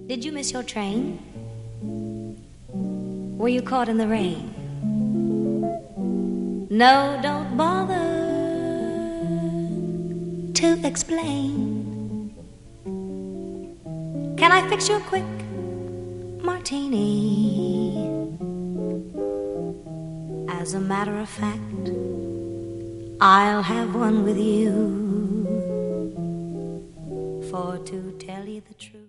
Did you miss your train? Were you caught in the rain? No, don't bother to explain. Can I fix you a quick martini? As a matter of fact, I'll have one with you. For to tell you the truth,